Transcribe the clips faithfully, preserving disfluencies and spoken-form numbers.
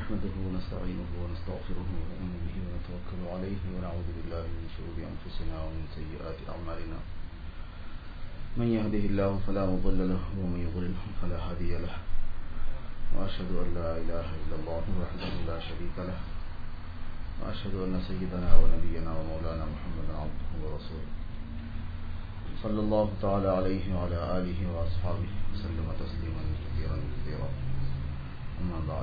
نحمده ونستعينه ونستغفره ونؤمن به ونتوكل عليه ونعوذ بالله من شرور أنفسنا ومن سيئات أعمالنا من يهده الله فلا مضل له ومن يضلل فلا هادي له وأشهد أن لا إله إلا الله وحده لا شريك له وأشهد أن سيدنا ونبينا ومولانا محمدا عبده ورسوله صلى الله تعالى عليه وعلى آله وأصحابه وسلم تسليما كثيرا كثيرا. أما بعد،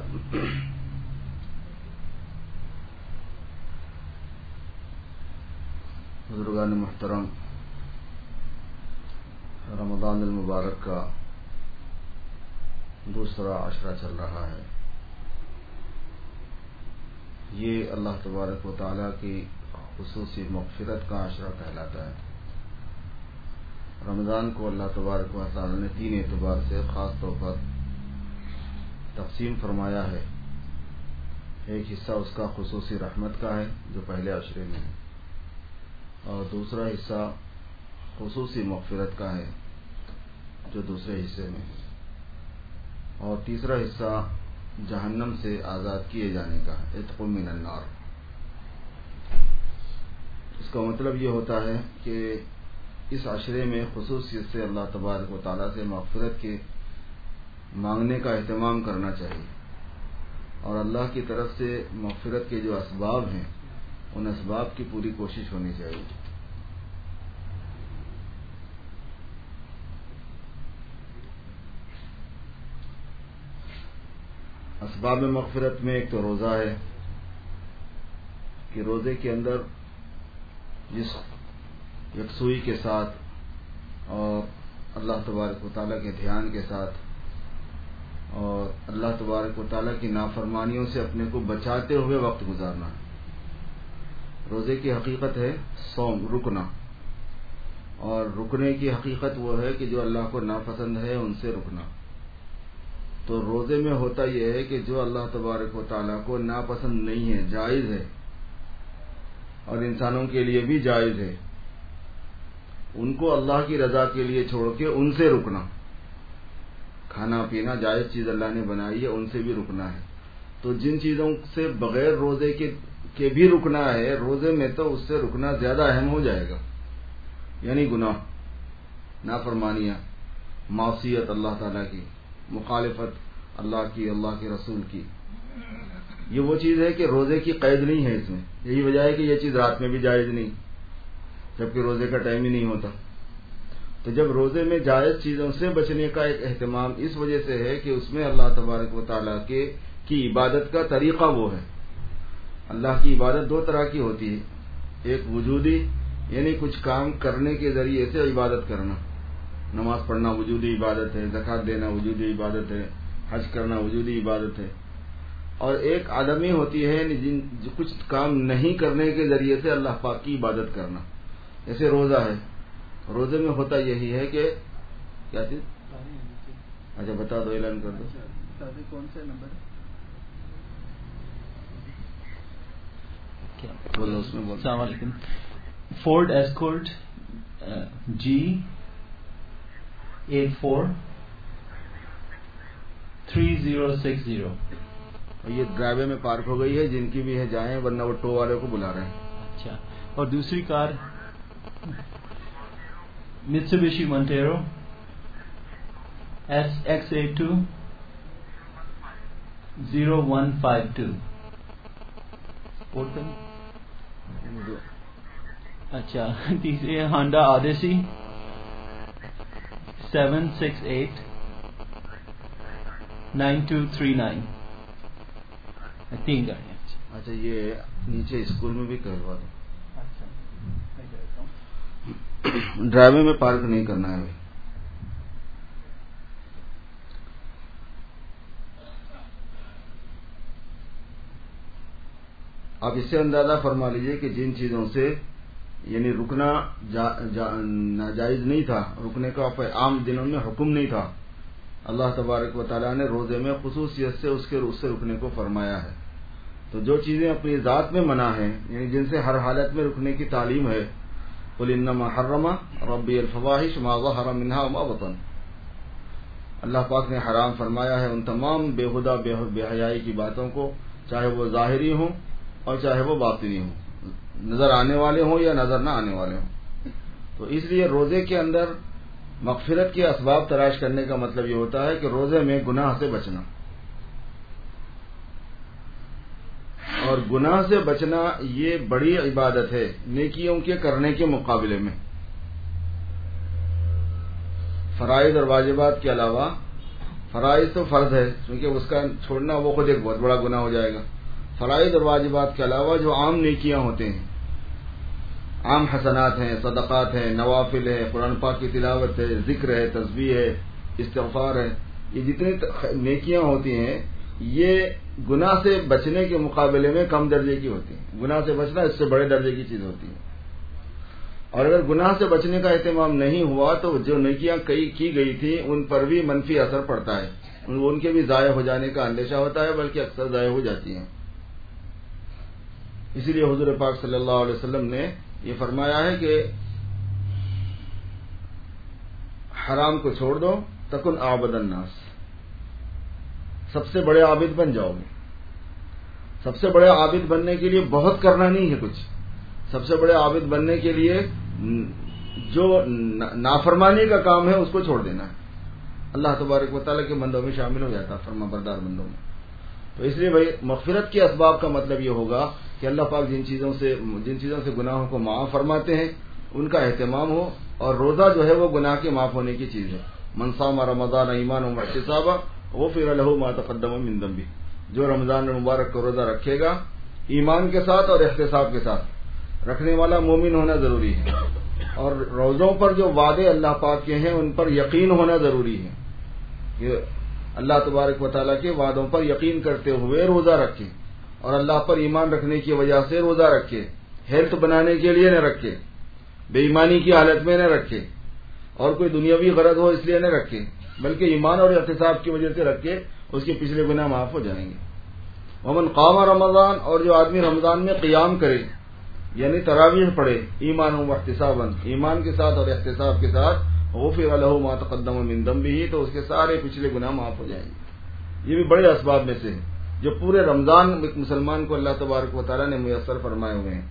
بزرگان محترم، رمضان المبارک کا دوسرا عشرہ چل رہا ہے. یہ اللہ تبارک و تعالیٰ کی خصوصی مغفرت کا عشرہ کہلاتا ہے. رمضان کو اللہ تبارک و تعالیٰ نے تین اعتبار سے خاص طور پر تقسیم فرمایا ہے. ایک حصہ اس کا خصوصی رحمت کا ہے جو پہلے عشرے میں ہے، اور دوسرا حصہ خصوصی مغفرت کا ہے جو دوسرے حصے میں ہے، اور تیسرا حصہ جہنم سے آزاد کیے جانے کا ہے، عتق من النار. اس کا مطلب یہ ہوتا ہے کہ اس عشرے میں خصوصیت سے اللہ تبارک و تعالیٰ سے مغفرت کے مانگنے کا اہتمام کرنا چاہیے، اور اللہ کی طرف سے مغفرت کے جو اسباب ہیں ان اسباب کی پوری کوشش ہونی چاہیے. اسباب مغفرت میں ایک تو روزہ ہے کہ روزے کے اندر جس یکسوئی کے ساتھ اور اللہ تبارک و تعالیٰ کے دھیان کے ساتھ اور اللہ تبارک و تعالیٰ کی نافرمانیوں سے اپنے کو بچاتے ہوئے وقت گزارنا. روزے کی حقیقت ہے صوم، رکنا، اور رکنے کی حقیقت وہ ہے کہ جو اللہ کو ناپسند ہے ان سے رکنا. تو روزے میں ہوتا یہ ہے کہ جو اللہ تبارک و تعالیٰ کو ناپسند نہیں ہے، جائز ہے اور انسانوں کے لیے بھی جائز ہے، ان کو اللہ کی رضا کے لیے چھوڑ کے ان سے رکنا. کھانا پینا جائز چیز اللہ نے بنائی ہے، ان سے بھی رکنا ہے. تو جن چیزوں سے بغیر روزے کے کے بھی رکنا ہے، روزے میں تو اس سے رکنا زیادہ اہم ہو جائے گا. یعنی گناہ، نافرمانیاں، معصیت اللہ تعالیٰ کی، مخالفت اللہ کی، اللہ کے رسول کی، یہ وہ چیز ہے کہ روزے کی قید نہیں ہے اس میں. یہی وجہ ہے کہ یہ چیز رات میں بھی جائز نہیں، جبکہ روزے کا ٹائم ہی نہیں ہوتا. تو جب روزے میں جائز چیزوں سے بچنے کا ایک اہتمام اس وجہ سے ہے کہ اس میں اللہ تبارک و تعالیٰ کے کی عبادت کا طریقہ وہ ہے. اللہ کی عبادت دو طرح کی ہوتی ہے، ایک وجودی یعنی کچھ کام کرنے کے ذریعے سے عبادت کرنا، نماز پڑھنا وجودی عبادت ہے، زکوٰۃ دینا وجودی عبادت ہے، حج کرنا وجودی عبادت ہے. اور ایک عدمی ہوتی ہے جن کچھ کام نہیں کرنے کے ذریعے سے اللہ پاک کی عبادت کرنا. جیسے روزہ ہے، روزے میں ہوتا یہی ہے کہ کیا چیز؟ اچھا بتا دو، اعلان کر دو. کون سے نمبر؟ السلام علیکم. Ford Escort G eight four three zero six zero. یہ ڈرائیوے میں پارک ہو گئی ہے، جن کی بھی ہے جائیں، ورنہ وہ ٹو والے کو بلا رہے ہیں. اچھا. اور دوسری car Mitsubishi Montero S X eight two zero one five two. اچھا. تیسری Honda Odyssey seven six eight nine two three nine. تین گاڑیاں. اچھا یہ نیچے اسکول میں بھی کروا دو. ڈرائیوے میں پارک نہیں کرنا ہے. آپ اس سے اندازہ فرما لیجئے کہ جن چیزوں سے یعنی رکنا جا جا ناجائز نہیں تھا، رکنے کا عام دنوں میں حکم نہیں تھا، اللہ تبارک و تعالیٰ نے روزے میں خصوصیت سے اس کے اس سے رکنے کو فرمایا ہے. تو جو چیزیں اپنی ذات میں منع ہیں، یعنی جن سے ہر حالت میں رکنے کی تعلیم ہے، قل انما حرم ربی الفواحش ما ظہر منها وما بطن، اللہ پاک نے حرام فرمایا ہے ان تمام بے ہدہ بے حیائی کی باتوں کو چاہے وہ ظاہری ہوں اور چاہے وہ باطنی ہوں، نظر آنے والے ہوں یا نظر نہ آنے والے ہوں. تو اس لیے روزے کے اندر مغفرت کے اسباب تلاش کرنے کا مطلب یہ ہوتا ہے کہ روزے میں گناہ سے بچنا، اور گناہ سے بچنا یہ بڑی عبادت ہے نیکیوں کے کرنے کے مقابلے میں. فرائض اور واجبات کے علاوہ، فرائض تو فرض ہے کیونکہ اس کا چھوڑنا وہ خود ایک بہت بڑا گناہ ہو جائے گا. فرائض اور واجبات کے علاوہ جو عام نیکیاں ہوتے ہیں، عام حسنات ہیں، صدقات ہیں، نوافل ہے، قرآن پاک کی تلاوت ہے، ذکر ہے، تسبیح ہے، استغفار ہے، یہ جتنی نیکیاں ہوتی ہیں یہ گناہ سے بچنے کے مقابلے میں کم درجے کی ہوتی ہیں. گناہ سے بچنا اس سے بڑے درجے کی چیز ہوتی ہے. اور اگر گناہ سے بچنے کا اہتمام نہیں ہوا تو جو نیکیاں کئی کی گئی تھی ان پر بھی منفی اثر پڑتا ہے، ان کے بھی ضائع ہو جانے کا اندیشہ ہوتا ہے، بلکہ اکثر ضائع ہو جاتی ہیں. اسی لیے حضور پاک صلی اللہ علیہ وسلم نے یہ فرمایا ہے کہ حرام کو چھوڑ دو تکن اعبد الناس، سب سے بڑے عابد بن جاؤ گے. سب سے بڑے عابد بننے کے لیے بہت کرنا نہیں ہے کچھ، سب سے بڑے عابد بننے کے لیے جو نافرمانی کا کام ہے اس کو چھوڑ دینا ہے. اللہ تبارک و تعالیٰ کے بندوں میں شامل ہو جاتا ہے، فرما بردار بندوں میں. تو اس لیے بھائی مغفرت کے اسباب کا مطلب یہ ہوگا کہ اللہ پاک جن چیزوں سے جن چیزوں سے گناہوں کو معاف فرماتے ہیں ان کا اہتمام ہو، اور روزہ جو ہے وہ گناہ کے معاف ہونے کی چیز ہے. من صام رمضان ایمانا واحتسابا غفر له ما تقدم من ذنبه، جو رمضان مبارک کا روزہ رکھے گا ایمان کے ساتھ اور احتساب کے ساتھ، رکھنے والا مومن ہونا ضروری ہے، اور روزوں پر جو وعدے اللہ پاک کے ہیں ان پر یقین ہونا ضروری ہے کہ اللہ تبارک و تعالیٰ کے وعدوں پر یقین کرتے ہوئے روزہ رکھے، اور اللہ پر ایمان رکھنے کی وجہ سے روزہ رکھے. ہیلتھ بنانے کے لیے نہ رکھے، بے ایمانی کی حالت میں نہ رکھے، اور کوئی دنیاوی غرض ہو اس لیے نہ رکھے، بلکہ ایمان اور احتساب کی وجہ سے رکھے، اس کے پچھلے گناہ معاف ہو جائیں گے. ومن قام رمضان، اور جو آدمی رمضان میں قیام کرے یعنی تراویح پڑھے، ایمان و احتسابا، ایمان کے ساتھ اور احتساب کے ساتھ، غفر له ما تقدم من ذنبه، تو اس کے سارے پچھلے گناہ معاف ہو جائیں گے. یہ بھی بڑے اسباب میں سے ہیں جو پورے رمضان ایک مسلمان کو اللہ تبارک و تعالیٰ نے میسر فرمائے ہوئے ہیں.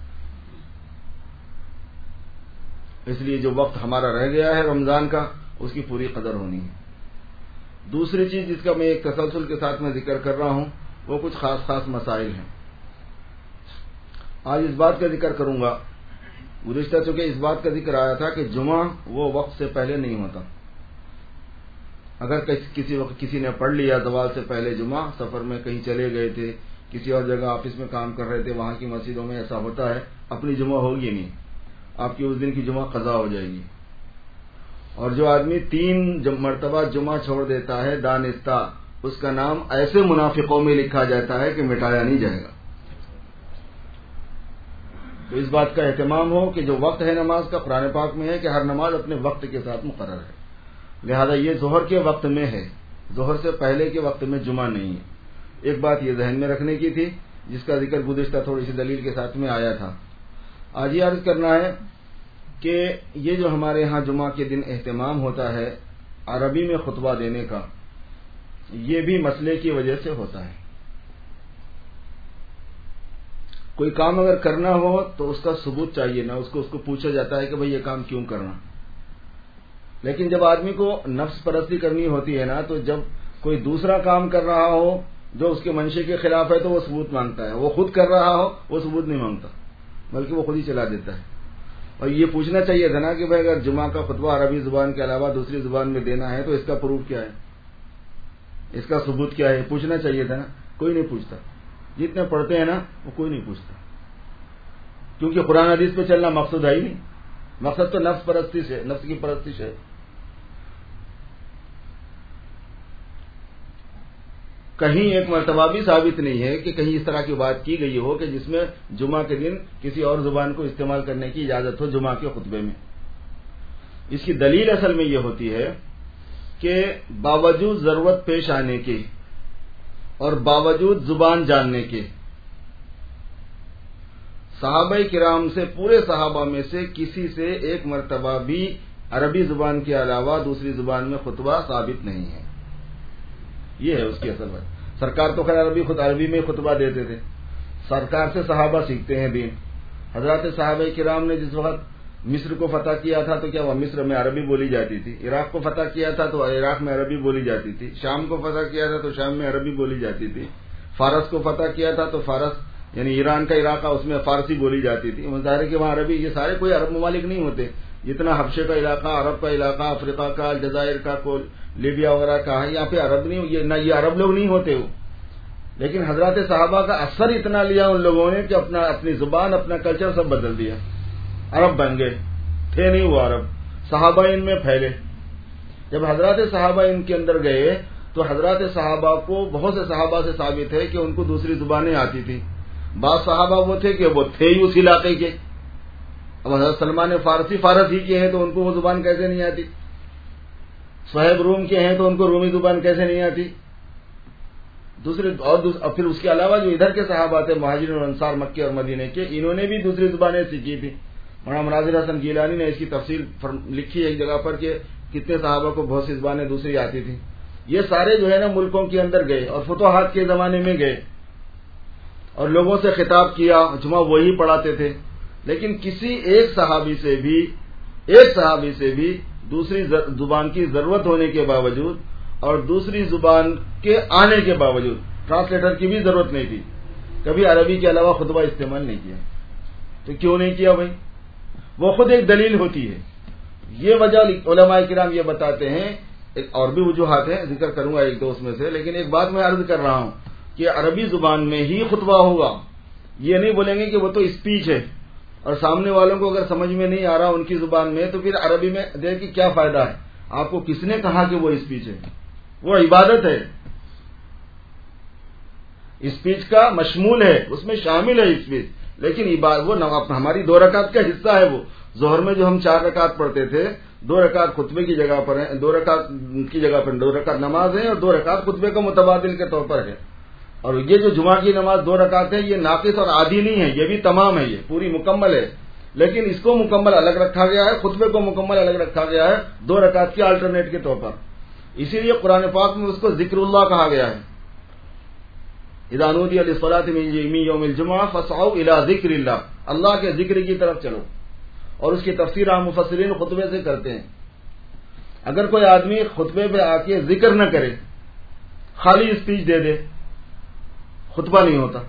اس لیے جو وقت ہمارا رہ گیا ہے رمضان کا اس کی پوری قدر ہونی ہے. دوسری چیز جس کا میں ایک تسلسل کے ساتھ میں ذکر کر رہا ہوں وہ کچھ خاص خاص مسائل ہیں. آج اس بات کا ذکر کروں گا، گزشتہ چونکہ اس بات کا ذکر آیا تھا کہ جمعہ وہ وقت سے پہلے نہیں ہوتا. اگر کسی وقت کسی نے پڑھ لیا زوال سے پہلے جمعہ، سفر میں کہیں چلے گئے تھے، کسی اور جگہ آفس میں کام کر رہے تھے، وہاں کی مسجدوں میں ایسا ہوتا ہے، اپنی جمعہ ہوگی نہیں، آپ کی اس دن کی جمعہ قضا ہو جائے گی. اور جو آدمی تین مرتبہ جمعہ چھوڑ دیتا ہے دانستہ، اس کا نام ایسے منافقوں میں لکھا جاتا ہے کہ مٹایا نہیں جائے گا. تو اس بات کا اہتمام ہو کہ جو وقت ہے نماز کا، قرآن پاک میں ہے کہ ہر نماز اپنے وقت کے ساتھ مقرر ہے، لہذا یہ ظہر کے وقت میں ہے، ظہر سے پہلے کے وقت میں جمعہ نہیں ہے. ایک بات یہ ذہن میں رکھنے کی تھی جس کا ذکر گزشتہ تھوڑی سی دلیل کے ساتھ میں آیا تھا. آج یہ عرض کرنا ہے کہ یہ جو ہمارے ہاں جمعہ کے دن اہتمام ہوتا ہے عربی میں خطبہ دینے کا، یہ بھی مسئلے کی وجہ سے ہوتا ہے. کوئی کام اگر کرنا ہو تو اس کا ثبوت چاہیے نا، اس کو اس کو پوچھا جاتا ہے کہ بھئی یہ کام کیوں کرنا. لیکن جب آدمی کو نفس پرستی کرنی ہوتی ہے نا، تو جب کوئی دوسرا کام کر رہا ہو جو اس کے منشے کے خلاف ہے تو وہ ثبوت مانگتا ہے. وہ خود کر رہا ہو وہ ثبوت نہیں مانگتا، بلکہ وہ خود ہی چلا دیتا ہے. اور یہ پوچھنا چاہیے تھا نا کہ بھائی اگر جمعہ کا خطبہ عربی زبان کے علاوہ دوسری زبان میں دینا ہے تو اس کا پروف کیا ہے، اس کا ثبوت کیا ہے، پوچھنا چاہیے تھا نا. کوئی نہیں پوچھتا، جتنے پڑھتے ہیں نا وہ کوئی نہیں پوچھتا، کیونکہ قرآن حدیث پہ چلنا مقصود ہے ہی نہیں. مقصد تو نفس پرستی سے، نفس کی پرستی ہے. کہیں ایک مرتبہ بھی ثابت نہیں ہے کہ کہیں اس طرح کی بات کی گئی ہو کہ جس میں جمعہ کے دن کسی اور زبان کو استعمال کرنے کی اجازت ہو جمعہ کے خطبے میں. اس کی دلیل اصل میں یہ ہوتی ہے کہ باوجود ضرورت پیش آنے کے اور باوجود زبان جاننے کے، صحابہ کرام سے، پورے صحابہ میں سے کسی سے ایک مرتبہ بھی عربی زبان کے علاوہ دوسری زبان میں خطبہ ثابت نہیں ہے. یہ ہے اس کی اصل بات. سرکار تو خیر عربی خود عربی میں خطبہ دیتے تھے. سرکار سے صحابہ سیکھتے ہیں دین. حضرات صحابہ کرام نے جس وقت مصر کو فتح کیا تھا تو کیا وہ مصر میں عربی بولی جاتی تھی. عراق کو فتح کیا تھا تو عراق میں عربی بولی جاتی تھی. شام کو فتح کیا تھا تو شام میں عربی بولی جاتی تھی. فارس کو فتح کیا تھا تو فارس یعنی ایران کا علاقہ اس میں فارسی بولی جاتی تھی. ظاہر ہے کہ وہاں عربی, یہ سارے کوئی عرب ممالک نہیں ہوتے. جتنا حبشے کا علاقہ, عرب کا علاقہ, افریقہ کا, الجزائر کا, لیبیا وغیرہ کا ہے, یہاں پہ عرب نہیں, یہ نہ یہ عرب لوگ نہیں ہوتے ہو. لیکن حضرات صحابہ کا اثر اتنا لیا ان لوگوں نے کہ اپنا اپنی زبان, اپنا کلچر سب بدل دیا. عرب بن گئے, تھے نہیں وہ عرب. صحابہ ان میں پھیلے. جب حضرات صحابہ ان کے اندر گئے تو حضرات صحابہ کو, بہت سے صحابہ سے ثابت ہے کہ ان کو دوسری زبانیں آتی تھی. بعض صحابہ وہ تھے کہ وہ تھے ہی اس علاقے کے. اب حضرت سلمان فارسی فارس ہی کے ہیں تو ان کو وہ زبان کیسے نہیں آتی. صہیب روم کے ہیں تو ان کو رومی زبان کیسے نہیں آتی. دوسرے اور پھر اس کے علاوہ جو ادھر کے صحابہ تھے مہاجرین اور انصار مکے اور مدینے کے, انہوں نے بھی دوسری زبانیں سیکھی تھی. مولانا مناظر حسن گیلانی نے اس کی تفصیل لکھی ہے ایک جگہ پر کہ کتنے صحابہ کو بہت سی زبانیں دوسری آتی تھیں. یہ سارے جو ہے نا ملکوں کے اندر گئے اور فتوحات کے زمانے میں گئے اور لوگوں سے خطاب کیا, جمعہ وہی پڑھاتے تھے. لیکن کسی ایک صحابی سے بھی ایک صحابی سے بھی دوسری زبان کی ضرورت ہونے کے باوجود اور دوسری زبان کے آنے کے باوجود ٹرانسلیٹر کی بھی ضرورت نہیں تھی, کبھی عربی کے علاوہ خطبہ استعمال نہیں کیا. تو کیوں نہیں کیا بھائی؟ وہ خود ایک دلیل ہوتی ہے. یہ وجہ علماء کرام یہ بتاتے ہیں. ایک اور بھی وجوہات ہیں, ذکر کروں گا ایک دو اس میں سے, لیکن ایک بات میں عرض کر رہا ہوں کہ عربی زبان میں ہی خطبہ ہوگا. یہ نہیں بولیں گے کہ وہ تو اسپیچ ہے اور سامنے والوں کو اگر سمجھ میں نہیں آ رہا ان کی زبان میں تو پھر عربی میں دے کہ کیا فائدہ ہے. آپ کو کس نے کہا کہ وہ اسپیچ ہے؟ وہ عبادت ہے. اسپیچ کا مشمول ہے, اس میں شامل ہے اسپیچ, لیکن وہ ہماری دو رکعت کا حصہ ہے. وہ ظہر میں جو ہم چار رکعت پڑھتے تھے, دو رکعت خطبے کی جگہ پر ہیں, دو رکعت کی جگہ پر دو رکعت نماز ہے اور دو رکعت خطبے کا متبادل کے طور پر ہے. اور یہ جو جمعہ کی نماز دو رکعت ہے, یہ ناقص اور عادی نہیں ہے, یہ بھی تمام ہے, یہ پوری مکمل ہے. لیکن اس کو مکمل الگ رکھا گیا ہے, خطبے کو مکمل الگ رکھا گیا ہے دو رکعت کی آلٹرنیٹ کے طور پر. اسی لیے قرآن پاک میں اس کو ذکر اللہ کہا گیا ہے. اذا نودی للصلاۃ من یوم الجمعہ فاسعوا الی ذکر اللہ, اللہ کے ذکر کی طرف چلو. اور اس کی تفسیر عام مفسرین خطبے سے کرتے ہیں. اگر کوئی آدمی خطبے پہ آ کے ذکر نہ کرے, خالی اسپیچ دے دے, خطبہ نہیں ہوتا.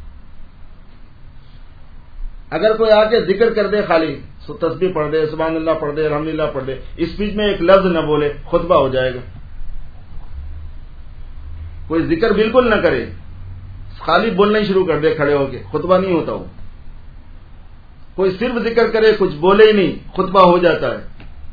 اگر کوئی آ کے ذکر کر دے, خالی تسبیح پڑھ دے, سبحان اللہ پڑھ دے, الحمدللہ پڑھ دے, اسپیچ میں ایک لفظ نہ بولے, خطبہ ہو جائے گا. کوئی ذکر بالکل نہ کرے, خالی بولنا ہی شروع کر دے کھڑے ہو کے, خطبہ نہیں ہوتا. وہ کوئی صرف ذکر کرے, کچھ بولے ہی نہیں, خطبہ ہو جاتا ہے.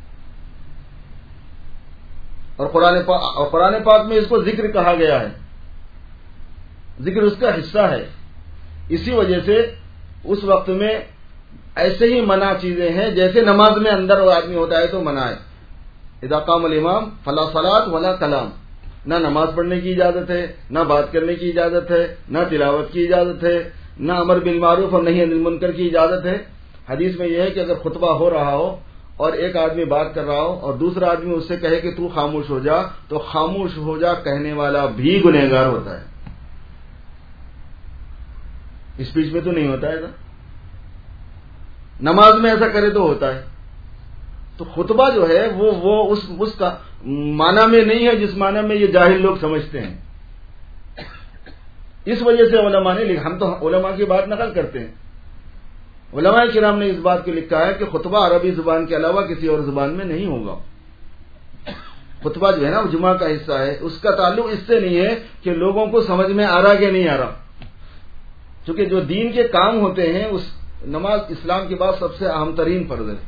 اور قرآن پاک, اور قرآن پاک میں اس کو ذکر کہا گیا ہے. ذکر اس کا حصہ ہے. اسی وجہ سے اس وقت میں ایسے ہی منع چیزیں ہیں جیسے نماز میں اندر آدمی ہوتا ہے تو منع ہے. اذا قام الامام فلا صلاۃ ولا کلام, نہ نماز پڑھنے کی اجازت ہے, نہ بات کرنے کی اجازت ہے, نہ تلاوت کی اجازت ہے, نہ امر بالمعروف اور نہی عن المنکر کی اجازت ہے. حدیث میں یہ ہے کہ اگر خطبہ ہو رہا ہو اور ایک آدمی بات کر رہا ہو اور دوسرا آدمی اس سے کہے کہ تو خاموش ہو جا, تو خاموش ہو جا کہنے والا بھی گنہگار ہوتا ہے. اسپیچ میں تو نہیں ہوتا ہے نا, نماز میں ایسا کرے تو ہوتا ہے. تو خطبہ جو ہے وہ وہ اس اس کا معنی میں نہیں ہے جس معنی میں یہ جاہل لوگ سمجھتے ہیں. اس وجہ سے علماء نے لکھا, ہم تو علماء کی بات نقل کرتے ہیں. علماء کرام نے اس بات کو لکھا ہے کہ خطبہ عربی زبان کے علاوہ کسی اور زبان میں نہیں ہوگا. خطبہ جو ہے نا جمعہ کا حصہ ہے, اس کا تعلق اس سے نہیں ہے کہ لوگوں کو سمجھ میں آ رہا کہ نہیں آ رہا. چونکہ جو دین کے کام ہوتے ہیں, اس نماز اسلام کے بعد سب سے اہم ترین فرض ہے.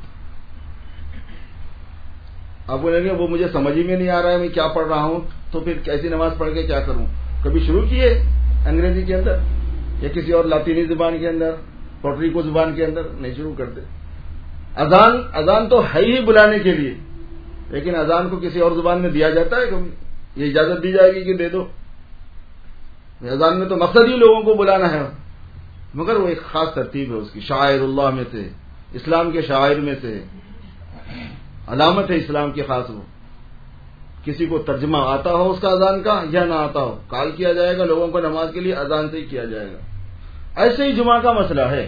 آپ بولیں گے وہ مجھے سمجھ ہی میں نہیں آ رہا ہے, میں کیا پڑھ رہا ہوں, تو پھر کیسی نماز پڑھ کے کیا کروں؟ کبھی شروع کیے انگریزی کے اندر یا کسی اور لاطینی زبان کے اندر, پورٹریکو زبان کے اندر؟ نہیں شروع کرتے. اذان اذان تو ہے ہی بلانے کے لیے, لیکن اذان کو کسی اور زبان میں دیا جاتا ہے کبھی؟ یہ اجازت دی جائے گی کہ دے دو. اذان میں تو مقصد ہی لوگوں کو بلانا ہے, مگر وہ ایک خاص ترتیب ہے اس کی. شاعر اللہ میں سے, اسلام کے شاعر میں سے, علامت ہے اسلام کی خاص. وہ کسی کو ترجمہ آتا ہو اس کا اذان کا یا نہ آتا ہو، کال کیا جائے گا لوگوں کو نماز کے لیے، اذان سے ہی کیا جائے گا۔ ایسے ہی جمعہ کا مسئلہ ہے،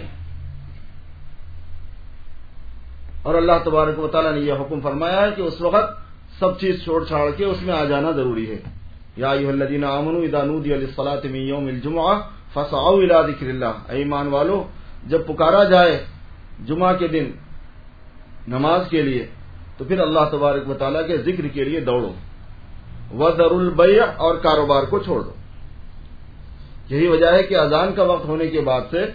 اور اللہ تبارک و تعالیٰ نے یہ حکم فرمایا ہے کہ اس وقت سب چیز چھوڑ چھاڑ کے اس میں آ جانا ضروری ہے۔ یا ایھا الذین آمنوا اذا نودی للصلاۃ من یوم الجمعہ فاسعوا الی ذکر اللہ، اے ایمان والو جب پکارا جائے جمعہ کے دن نماز کے لیے تو پھر اللہ تبارک و تعالیٰ کے ذکر کے لیے دوڑو، وذروا البیع، اور کاروبار کو چھوڑ دو۔ یہی وجہ ہے کہ اذان کا وقت ہونے کے بعد سے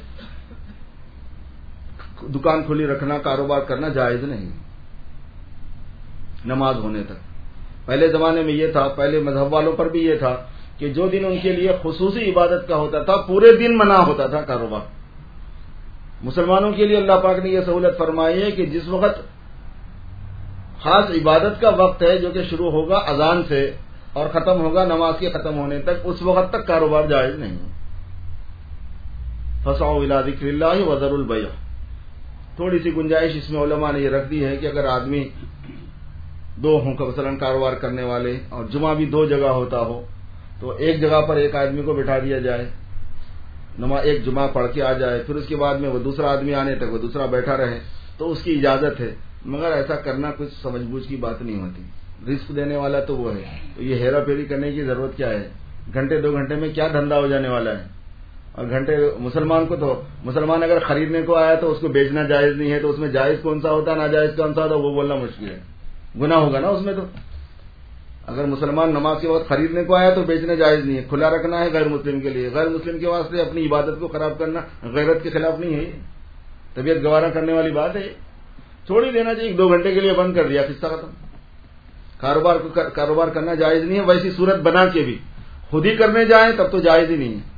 دکان کھلی رکھنا، کاروبار کرنا جائز نہیں نماز ہونے تک۔ پہلے زمانے میں یہ تھا، پہلے مذہب والوں پر بھی یہ تھا کہ جو دن ان کے لیے خصوصی عبادت کا ہوتا تھا پورے دن منع ہوتا تھا کاروبار۔ مسلمانوں کے لیے اللہ پاک نے یہ سہولت فرمائی ہے کہ جس وقت خاص عبادت کا وقت ہے جو کہ شروع ہوگا اذان سے اور ختم ہوگا نماز کے ختم ہونے تک، اس وقت تک کاروبار جائز نہیں۔ فسعوا الی ذکر اللہ وذروا البیع۔ تھوڑی سی گنجائش اس میں علماء نے یہ رکھ دی ہے کہ اگر آدمی دو ہوں مثلا کاروبار کرنے والے اور جمعہ بھی دو جگہ ہوتا ہو تو ایک جگہ پر ایک آدمی کو بٹھا دیا جائے، نماز ایک جمعہ پڑھ کے آ جائے، پھر اس کے بعد میں وہ دوسرا آدمی آنے تک وہ دوسرا بیٹھا رہے، تو اس کی اجازت ہے، مگر ایسا کرنا کچھ سمجھ بوجھ کی بات نہیں ہوتی۔ رزق دینے والا تو وہ ہے، تو یہ ہیرا پھیری کرنے کی ضرورت کیا ہے؟ گھنٹے دو گھنٹے میں کیا دھندا ہو جانے والا ہے؟ اور گھنٹے مسلمان کو تو مسلمان اگر خریدنے کو آیا تو اس کو بیچنا جائز نہیں ہے، تو اس میں جائز کون سا ہوتا ہے ناجائز کون سا ہوتا ہے وہ بولنا مشکل ہے، گناہ ہوگا نا اس میں۔ تو اگر مسلمان نماز کے وقت خریدنے کو آیا تو بیچنا جائز نہیں ہے، کھلا رکھنا ہے غیر مسلم کے لیے، غیر مسلم کے واسطے اپنی عبادت کو خراب کرنا غیرت کے خلاف نہیں ہے، طبیعت گوارا کرنے والی بات ہے، چھوڑ ہی دینا چاہیے۔ دو گھنٹے کے لیے بند کر دیا، قصہ ختم۔ کاروبار کو کاروبار کرنا جائز نہیں ہے، ویسی صورت بنا کے بھی خود ہی کرنے جائیں تب تو جائز ہی نہیں ہے۔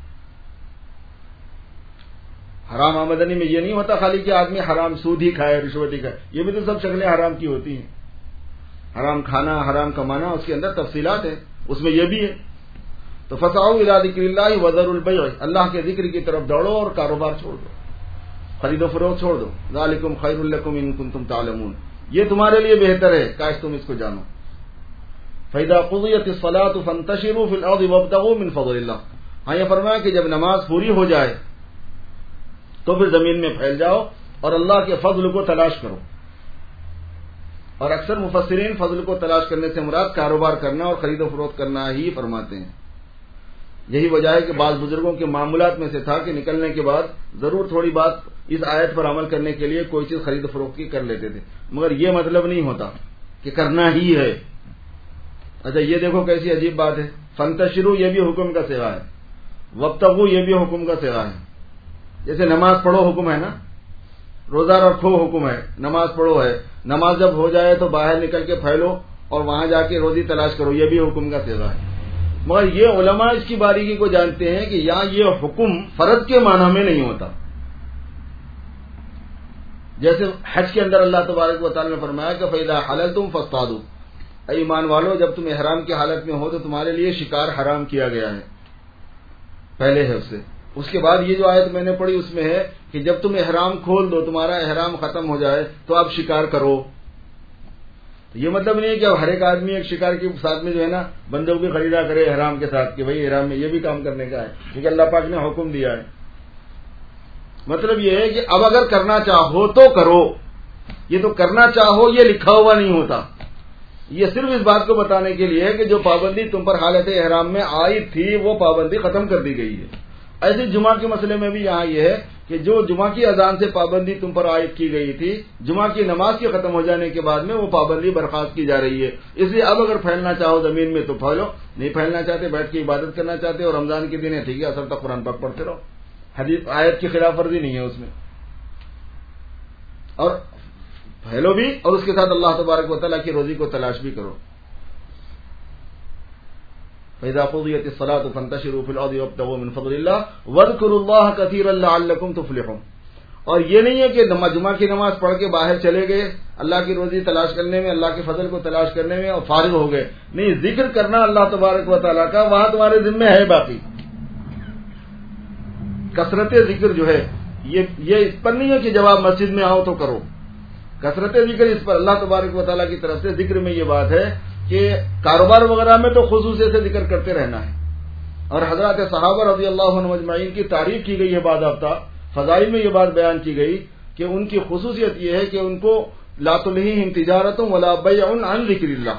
حرام آمدنی میں یہ نہیں ہوتا خالی کہ آدمی حرام سود ہی کھائے، رشوت ہی کھائے، یہ بھی تو سب شکلیں حرام کی ہوتی ہیں۔ حرام کھانا، حرام کمانا، اس کے اندر تفصیلات ہیں، اس میں یہ بھی ہے۔ تو فسعوا الی ذکر اللہ وذروا البیع، اللہ کے ذکر کی طرف دوڑو اور کاروبار چھوڑ دو، خرید و فروخت چھوڑ دو۔ ذالکم خیر لکم ان کنتم تعلمون، یہ تمہارے لیے بہتر ہے کاش تم اس کو جانو۔ فاذا قضیت الصلاۃ فانتشروا فی الارض وابتغوا من فضل اللہ، ہاں یہ فرمایا کہ جب نماز پوری ہو جائے تو پھر زمین میں پھیل جاؤ اور اللہ کے فضل کو تلاش کرو۔ اور اکثر مفسرین فضل کو تلاش کرنے سے مراد کاروبار کرنا اور خرید و فروخت کرنا ہی فرماتے ہیں۔ یہی وجہ ہے کہ بعض بزرگوں کے معمولات میں سے تھا کہ نکلنے کے بعد ضرور تھوڑی بات اس آیت پر عمل کرنے کے لیے کوئی چیز خرید و فروخت کی کر لیتے تھے، مگر یہ مطلب نہیں ہوتا کہ کرنا ہی ہے۔ اچھا یہ دیکھو کیسی عجیب بات ہے، فانتشروا یہ بھی حکم کا صیغہ ہے، وابتغوا یہ بھی حکم کا صیغہ ہے۔ جیسے نماز پڑھو حکم ہے نا، روزہ رکھو حکم ہے، نماز پڑھو ہے، نماز جب ہو جائے تو باہر نکل کے پھیلو اور وہاں جا کے روزی تلاش کرو، یہ بھی حکم کا صیغہ ہے۔ مگر یہ علماء اس کی باریکی کو جانتے ہیں کہ یہاں یہ حکم فرض کے معنی میں نہیں ہوتا۔ جیسے حج کے اندر اللہ تبارک و تعالیٰ نے فرمایا کہ فَإِذَا حَلَلْتُمْ فَاصْطَادُوا، اے ایمان والو جب تم احرام کی حالت میں ہو تو تمہارے لیے شکار حرام کیا گیا ہے، پہلے ہے اس سے۔ اس کے بعد یہ جو آیت میں نے پڑھی اس میں ہے کہ جب تم احرام کھول دو، تمہارا احرام ختم ہو جائے تو اب شکار کرو۔ تو یہ مطلب نہیں ہے کہ اب ہر ایک آدمی ایک شکار کے ساتھ میں جو ہے نا بندوق بھی خریدا کرے احرام کے ساتھ کہ بھائی احرام میں یہ بھی کام کرنے کا ہے، کیونکہ اللہ پاک نے حکم دیا ہے۔ مطلب یہ ہے کہ اب اگر کرنا چاہو تو کرو، یہ تو کرنا چاہو یہ لکھا ہوا نہیں ہوتا، یہ صرف اس بات کو بتانے کے لیے ہے کہ جو پابندی تم پر حالت احرام میں آئی تھی وہ پابندی ختم کر دی گئی ہے۔ ایسے جمعہ کے مسئلے میں بھی یہاں یہ ہے کہ جو جمعہ کی اذان سے پابندی تم پر عائد کی گئی تھی، جمعہ کی نماز کے ختم ہو جانے کے بعد میں وہ پابندی برخاست کی جا رہی ہے۔ اس لیے اب اگر پھیلنا چاہو زمین میں تو پھیلو، نہیں پھیلنا چاہتے بیٹھ کے عبادت کرنا چاہتے اور رمضان کے دن ہے ٹھیک ہے اثر تک قرآن پاک پڑھتے رہو، حدیث آیت کی خلاف ورزی نہیں ہے اس میں، اور پھیلو بھی اور اس کے ساتھ اللہ تبارک و تعالیٰ کی روزی کو تلاش بھی کرو۔ فَإِذَا قُضِيَتِ الصَّلَاةُ فَانتَشِرُوا فِي الْأَرْضِ وَابْتَغُوا مِنْ فَضْلِ اللَّهِ وَاذْكُرُوا اللَّهَ كَثِيرًا لَعَلَّكُمْ تُفْلِحُونَ۔ اور یہ نہیں ہے کہ جمعہ کی نماز پڑھ کے باہر چلے گئے اللہ کی روزی تلاش کرنے میں، اللہ کے فضل کو تلاش کرنے میں اور فارغ ہو گئے، نہیں، ذکر کرنا اللہ تبارک و تعالیٰ کا وہاں تمہارے ذمہ ہے۔ باقی کثرت ذکر جو ہے یہ یہ اس پر نہیں ہے کہ جب آپ مسجد میں آؤ تو کرو، کثرت ذکر اس پر اللہ تبارک و تعالیٰ کی طرف سے ذکر میں یہ بات ہے کہ کاروبار وغیرہ میں تو خصوصیت سے ذکر کرتے رہنا ہے، اور حضرات صحابہ رضی اللہ عنہم اجمعین کی تعریف کی گئی ہے باضابطہ، فضائل میں یہ بات بیان کی گئی کہ ان کی خصوصیت یہ ہے کہ ان کو لا تلہیہم تجارت ولا بیع عن ذکر اللہ،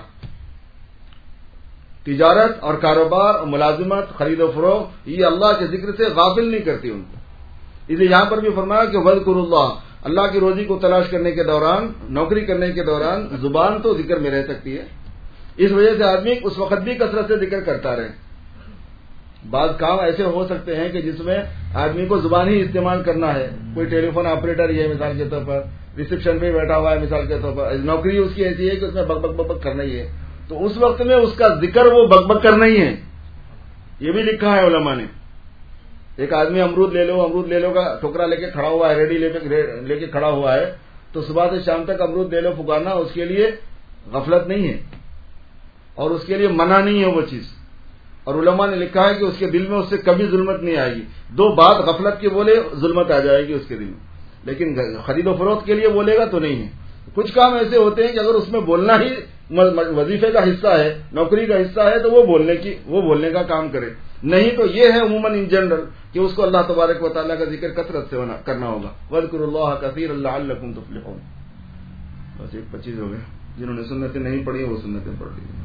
تجارت اور کاروبار اور ملازمت، خرید و فروخت، یہ اللہ کے ذکر سے غافل نہیں کرتی ان کو. اس لیے یہاں پر بھی فرمایا کہ وذکروا اللہ، اللہ کی روزی کو تلاش کرنے کے دوران، نوکری کرنے کے دوران زبان تو ذکر میں رہ سکتی ہے، اس وجہ سے آدمی اس وقت بھی کثرت سے ذکر کرتا رہے. بعض کام ایسے ہو سکتے ہیں کہ جس میں آدمی کو زبان ہی استعمال کرنا ہے، کوئی ٹیلی فون آپریٹر ہی ہے مثال کے طور پر، ریسپشن پہ بیٹھا ہوا ہے مثال کے طور پر، نوکری اس کی ایسی ہے کہ اس میں بک بک بک بک کرنا ہی ہے، تو اس وقت میں اس کا ذکر وہ بک بک کرنا ہی ہے. یہ بھی لکھا ہے علماء نے. ایک آدمی امرود لے لو امرود لے لو کا ٹھوکرا لے کے کھڑا ہوا ہے، ریڈی لے کے کھڑا ہوا ہے، تو صبح سے شام تک امرود لے لو پکارنا اس کے لیے غفلت نہیں ہے اور اس کے لیے منع نہیں ہے وہ چیز. اور علماء نے لکھا ہے کہ اس کے دل میں اس سے کبھی ظلمت نہیں آئے گی. دو بات غفلت کی بولے ظلمت آ جائے گی اس کے دل میں، لیکن خرید و فروخت کے لیے بولے گا تو نہیں ہے. کچھ کام ایسے ہوتے ہیں کہ اگر اس میں بولنا ہی وظیفے کا حصہ ہے، نوکری کا حصہ ہے، تو وہ بولنے کی وہ بولنے کا کام کرے. نہیں تو یہ ہے عموماً ان جنرل کہ اس کو اللہ تبارک و تعالیٰ کا ذکر کثرت سے کرنا ہوگا. وَاذْكُرُوا اللَّهَ كَثِيرًا لَعَلَّكُمْ تُفْلِحُونَ. بس ایک پچیس ہو گئے. جنہوں نے سنتیں نہیں پڑھی وہ سنتیں پڑھ لیجیے.